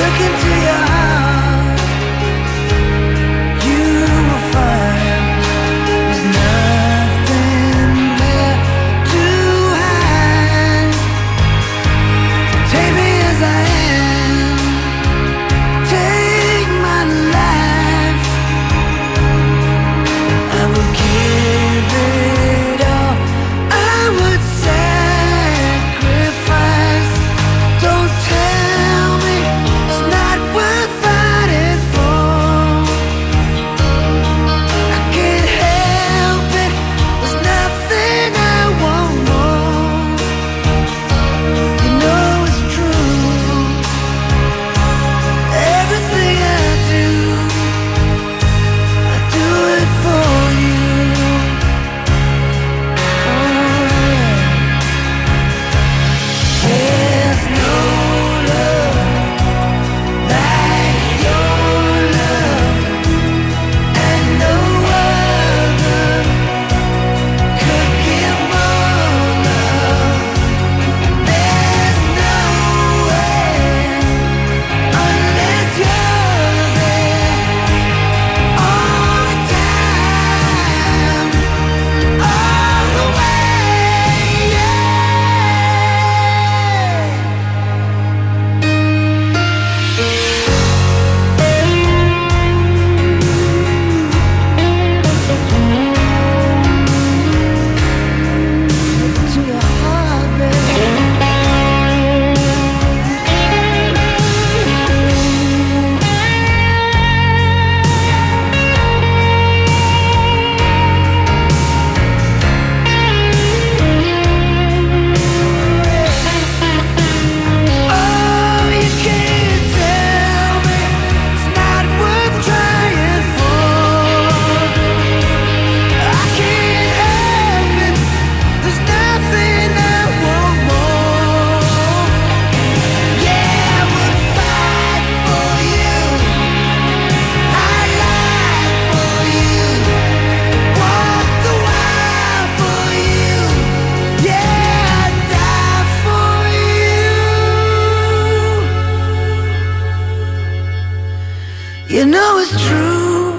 You know it's true,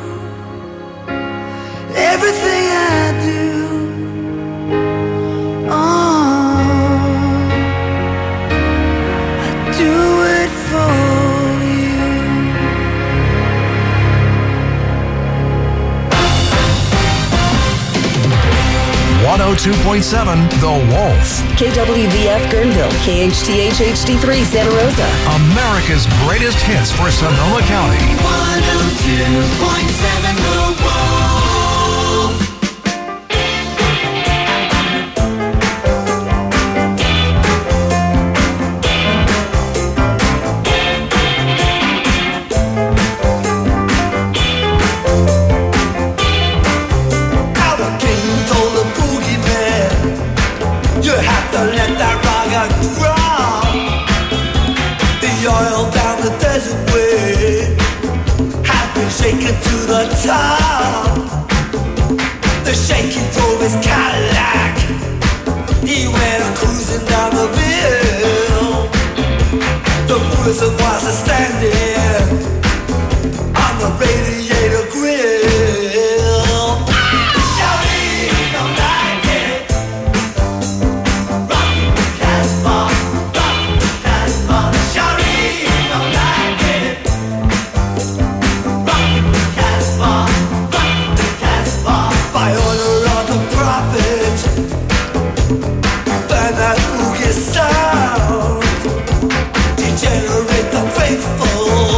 everything I do. Oh, I do it for you. 102.7 The Wolf. KWVF Guerneville, KHTH HD3 Santa Rosa. America's greatest hits for Sonoma County. 102.7 The Wolf. You have to let that rock grow. The oil down the desert way has been shaken to the top. The shaky drove his Cadillac. He went cruising down the hill. The Buddhism was standing on the radiator grill. Degenerate the faithful.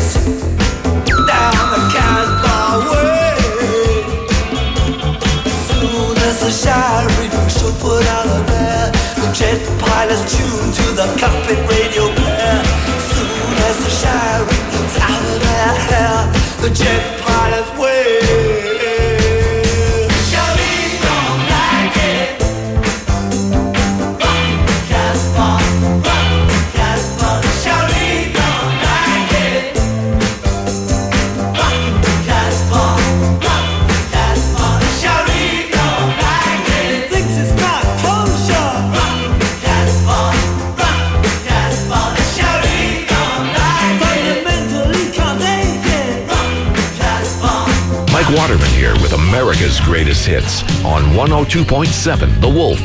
down the Casbah way. As soon as the siren should put out of there, the jet pilots tune to the cockpit radio player. As soon as the siren's out of their hair, the jet pilots wait. Waterman here with America's Greatest Hits on 102.7 The Wolf.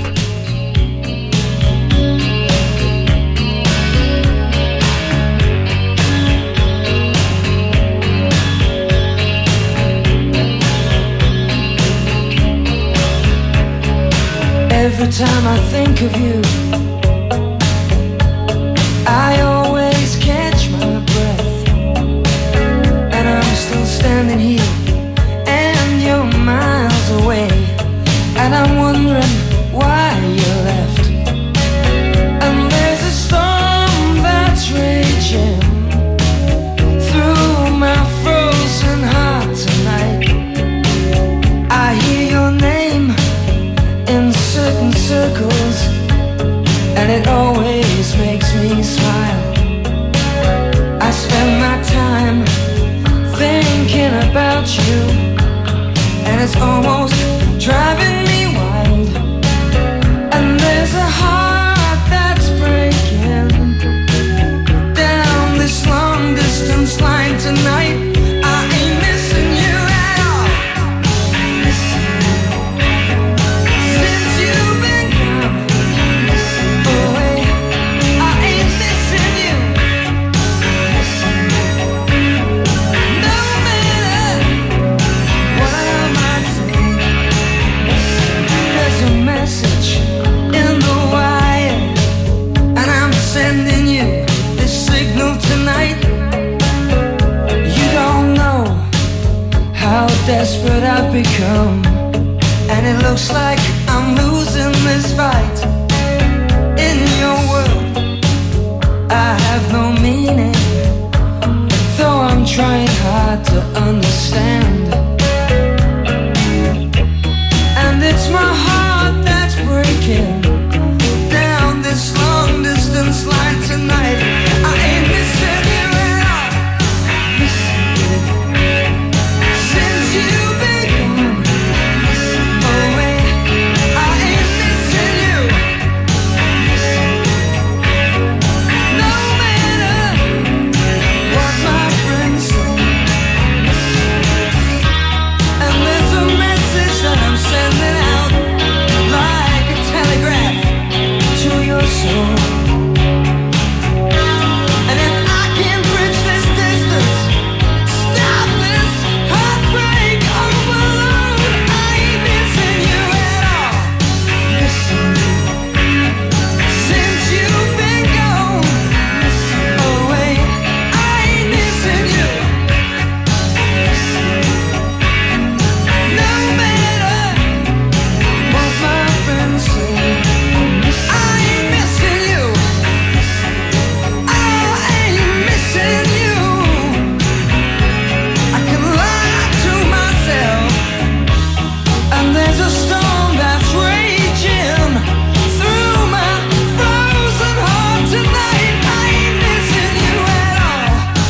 Every time I think of you, I always catch my breath, and I'm still standing here and you're miles away, and I'm wondering why you left. And there's a storm that's raging through my frozen heart tonight. I hear your name in certain circles, and it always makes me smile. I spend my time thinking about you, and it's almost driving me wild. And there's a heart that's breaking down this long distance line tonight. I ain't missing you at all. Since you've been gone away, I ain't missing you. No matter what I might say, there's a message in the wire, and I'm sending you this signal tonight. You don't know how desperate I've become, and it looks like I'm losing this fight. In your world, I have no meaning, though I'm trying hard to understand. And it's my heart that's breaking down this long distance line tonight. I ain't missing you at all. Since you've been gone away, I ain't missing you. No matter what my friends say. And there's a message that I'm sending out like a telegraph to your soul. And if I can bridge this distance, stop this heartbreak overload, I ain't missing you at all. Since you've been gone away, I ain't missing you. No matter what my friends say, I ain't missing you. I ain't missing you. I can lie to myself, and there's a storm that's raging through my frozen heart tonight. I ain't missing you at all.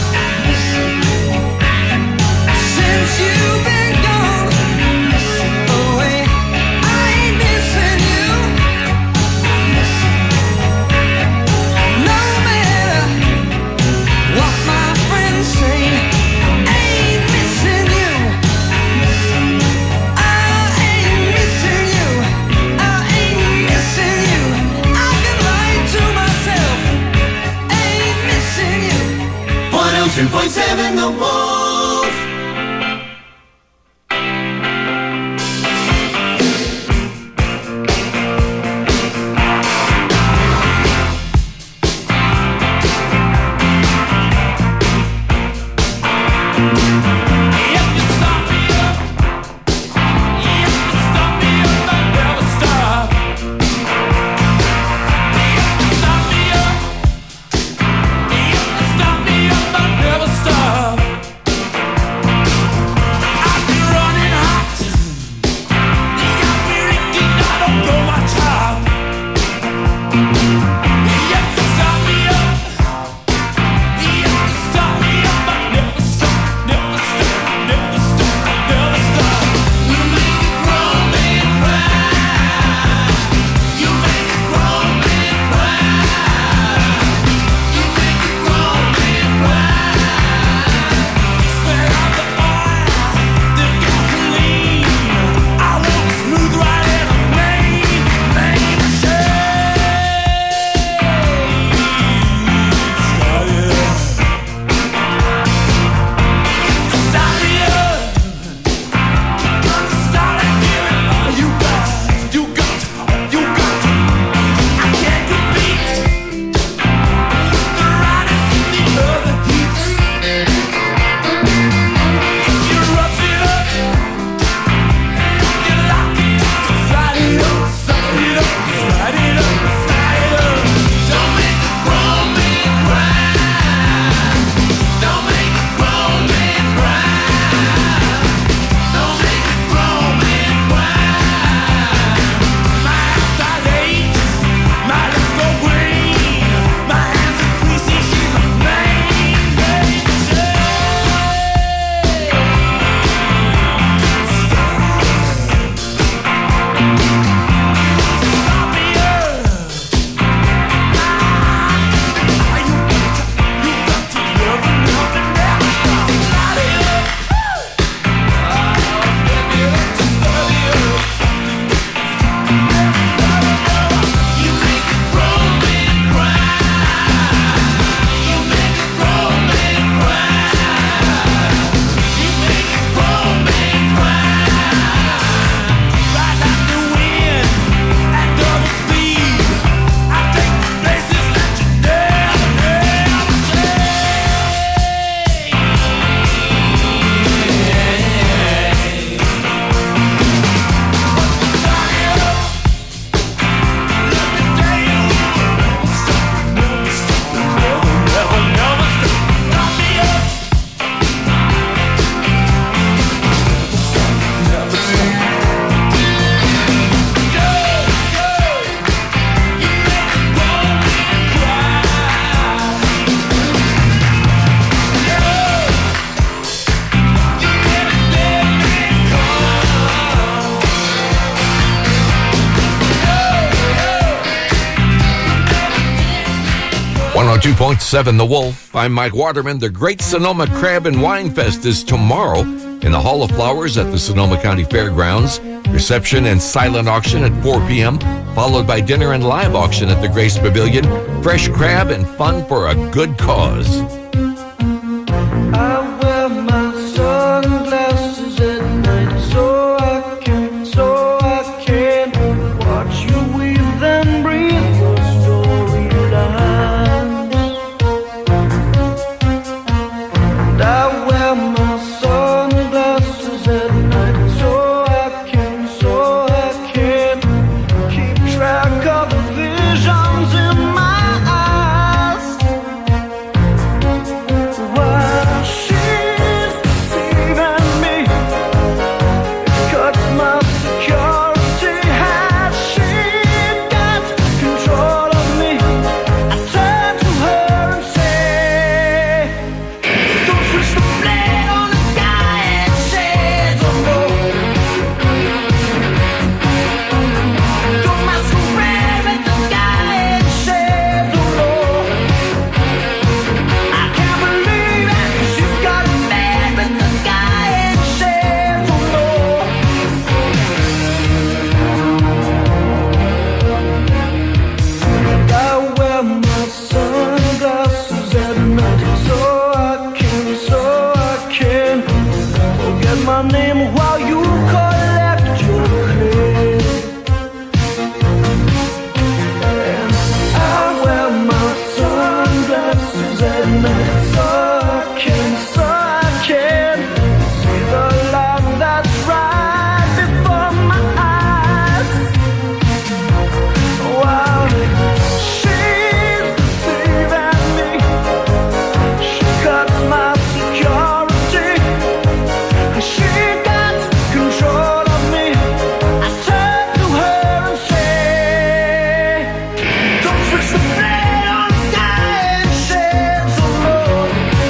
Since you've been gone away, I ain't missing you. No matter what my friends say, I ain't missing you. I ain't missing you. I ain't missing you. I can lie to myself. I ain't missing you. 102.7 The Wolf. 102.7 The Wolf. I'm Mike Waterman. The Great Sonoma Crab and Wine Fest is tomorrow in the Hall of Flowers at the Sonoma County Fairgrounds. Reception and silent auction at 4 p.m., followed by dinner and live auction at the Grace Pavilion. Fresh crab and fun for a good cause. I wear my sunglasses at night so I can watch you weave and breathe your storylines. And I wear my sunglasses at night so I can keep track of the visions in my eyes. While she's deceiving me, it cuts my security. Has she got control of me? I turn to her and say, don't switch the blade on the guy and shades of no. Don't masquerade with the guy and shades of no. I can't believe it, she's got a man with the guy and shades of no. I wear my sunglasses at night so I can forget my name while you collect your clay. And I wear my sunglasses at night so I can see the light that's right before my eyes. Wow, she's deceiving me. She cuts my security. She got control of me. I turn to her and say, don't switch the blade on the guy and shades of love.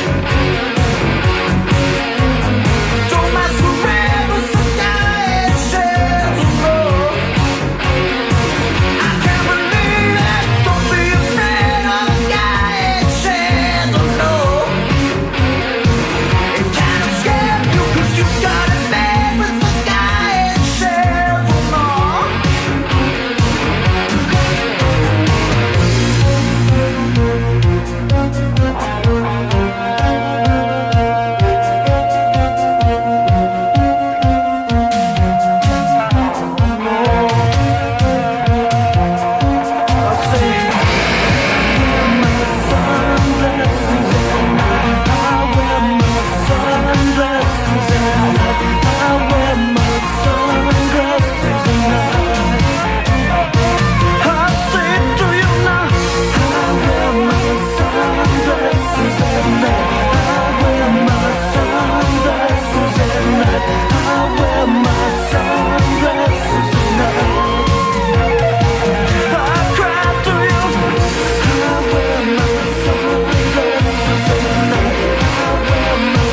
Don't masquerade with the guy and shades of love. I can't believe it. Don't be afraid of the guy and shades of love. It can't escape you 'cause you got it made with the guy and shades of love. I'll say, my sunglasses at night. I wear my sunglasses at night. I wear my sunglasses at night. I'll say it to you now. I wear my sunglasses at night. I wear my sunglasses at night. I wear my sunglasses at night. I cry to you. I wear my sunglasses at night. I wear my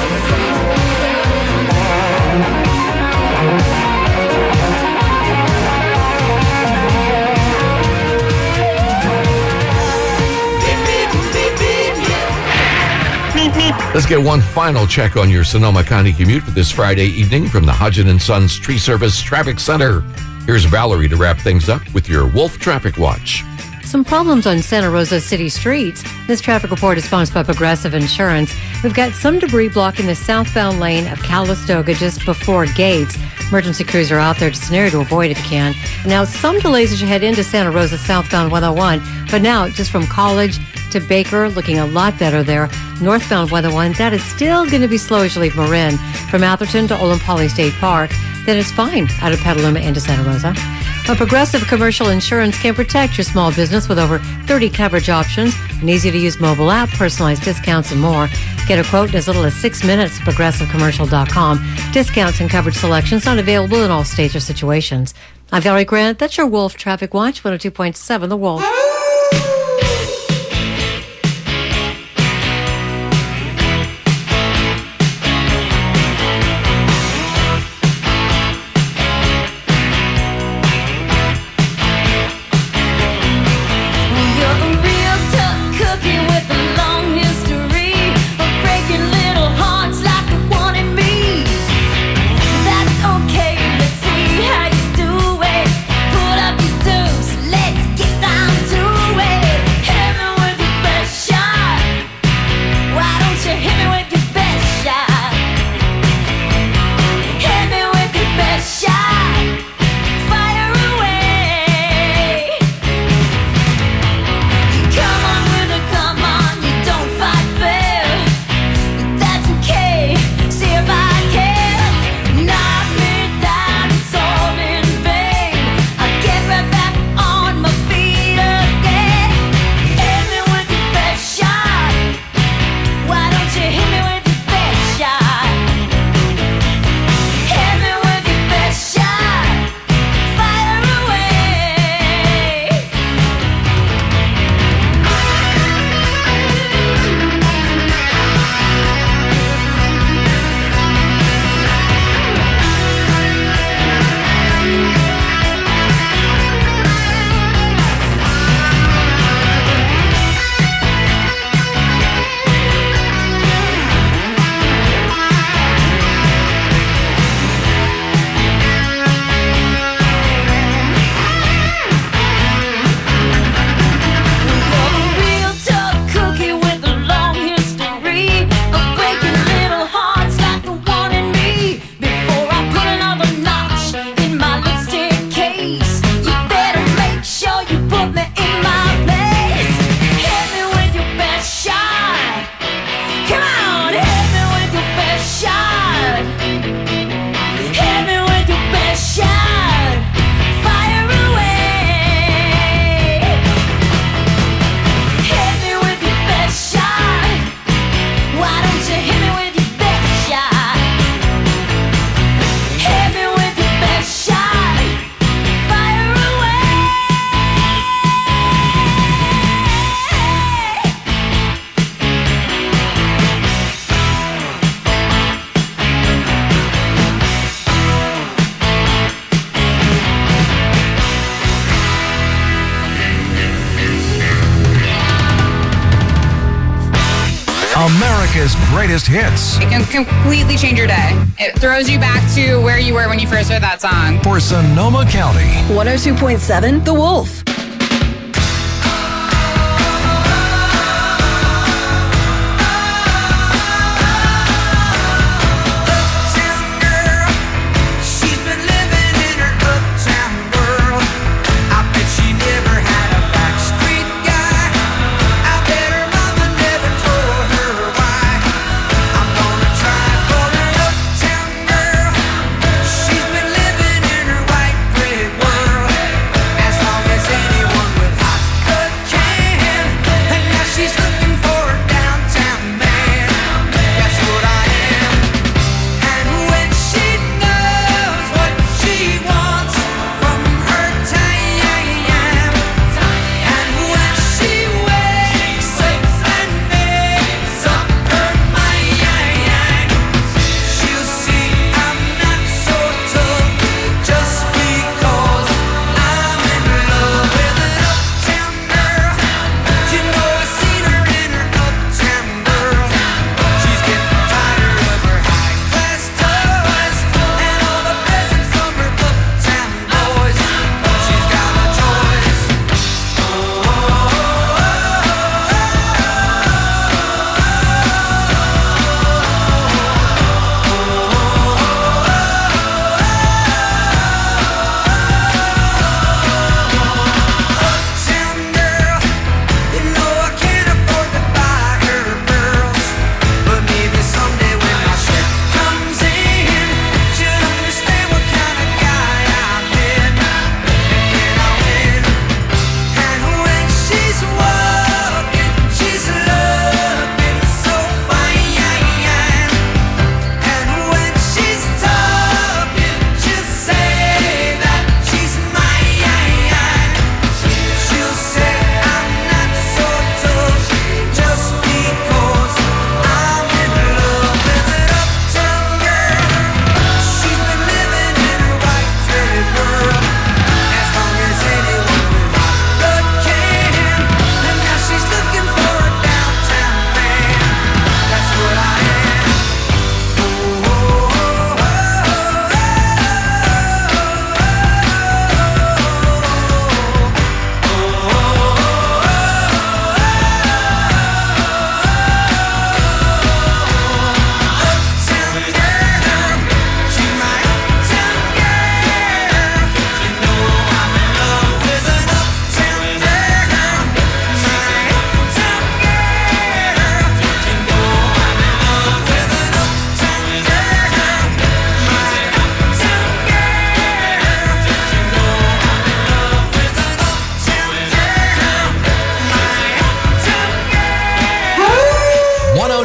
Let's get one final check on your Sonoma County commute for this Friday evening from the Hodgin & Sons Tree Service Traffic Center. Here's Valerie to wrap things up with your Wolf Traffic Watch. Some problems on Santa Rosa city streets. This traffic report is sponsored by Progressive Insurance. We've got some debris blocking the southbound lane of Calistoga just before Gates. Emergency crews are out there. It's an area to avoid if you can. And now some delays as you head into Santa Rosa southbound 101. But now just from College to Baker, looking a lot better there. Northbound 101, that is still going to be slow as you leave Marin. From Atherton to Olin Poly State Park, then it's fine out of Petaluma into Santa Rosa. A Progressive Commercial Insurance can protect your small business with over 30 coverage options, an easy-to-use mobile app, personalized discounts, and more. Get a quote in as little as 6 minutes at progressivecommercial.com. Discounts and coverage selections not available in all states or situations. I'm Valerie Grant. That's your Wolf Traffic Watch, 102.7 The Wolf. You're a real tough cookie with a Maria's greatest hits. It can completely change your day. It throws you back to where you were when you first heard that song. For Sonoma County. 102.7 The Wolf.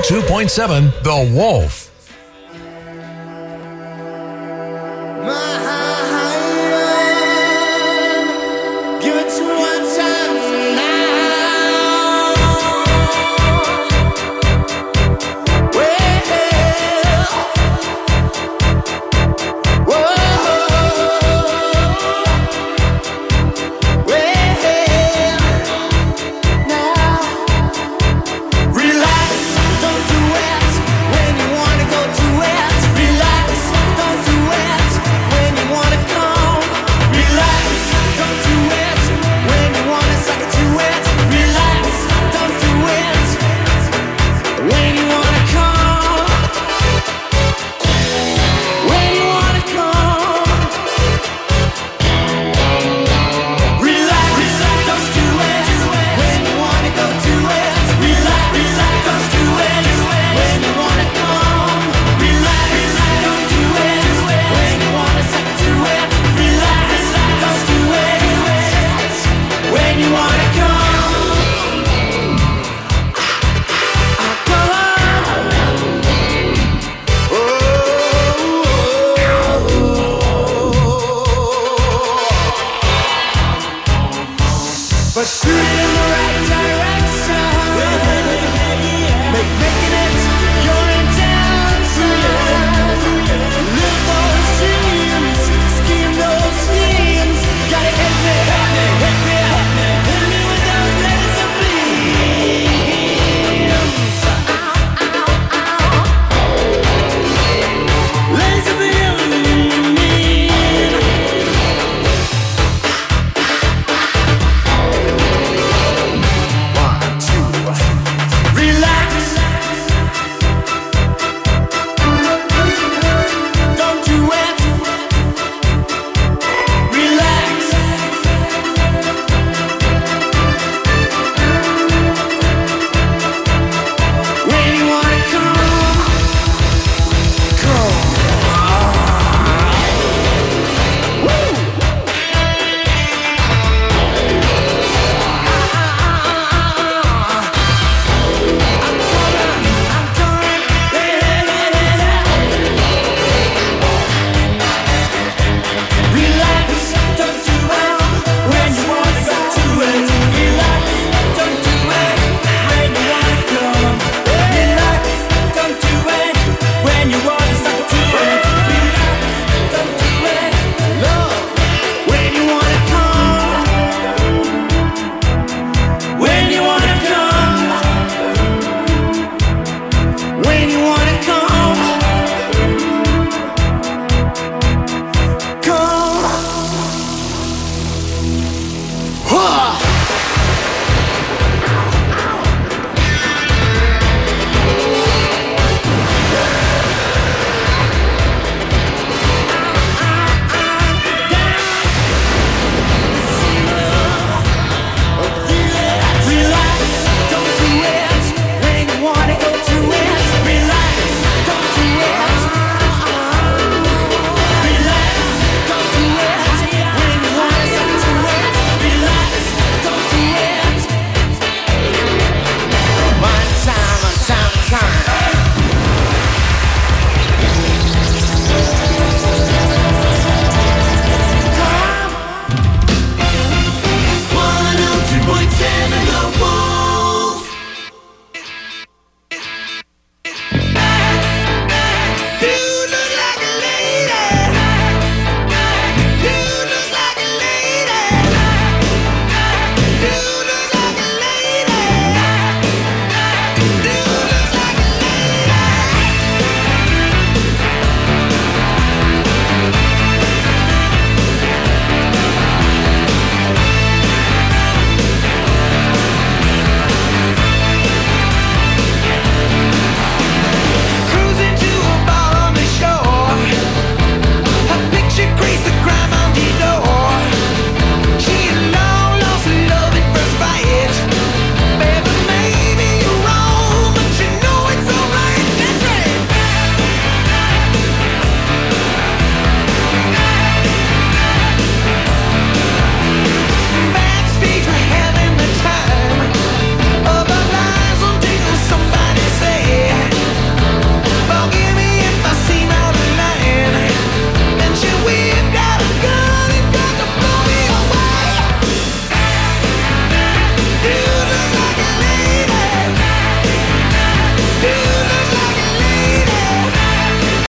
.7 The Wolf. My